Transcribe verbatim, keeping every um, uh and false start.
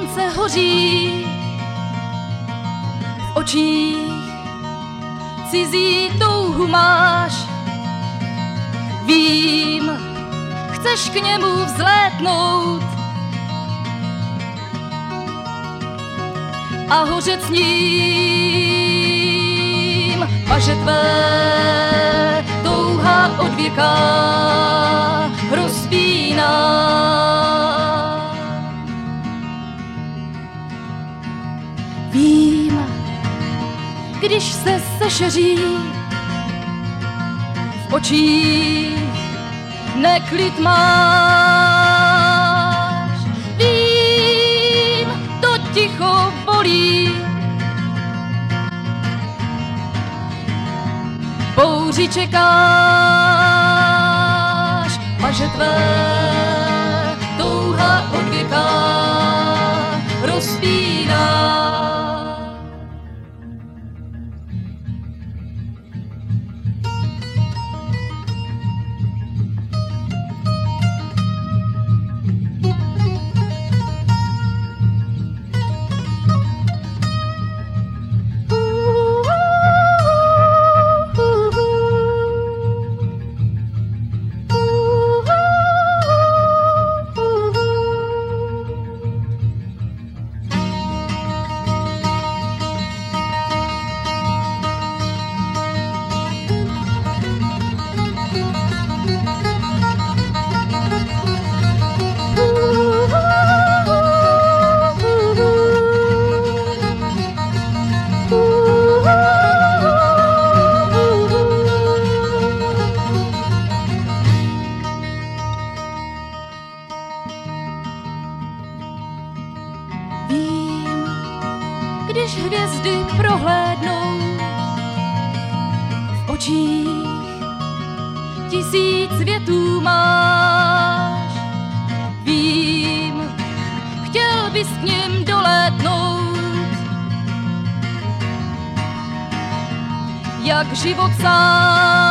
slunce hoří, v očích cizí touhu máš. Vím, chceš k němu vzlétnout a hořet s ním, paže tvé touha od věka rozpíná. Vím, když se sešeří v očích neklid máš. Vím, to ticho bolí, bouři čekáš, paže tvé touha od věka rozpíná. Vím, když hvězdy prohlédnou v očích tisíc větů máš. Vím, chtěl bys k nim dolétnout, jak život sám.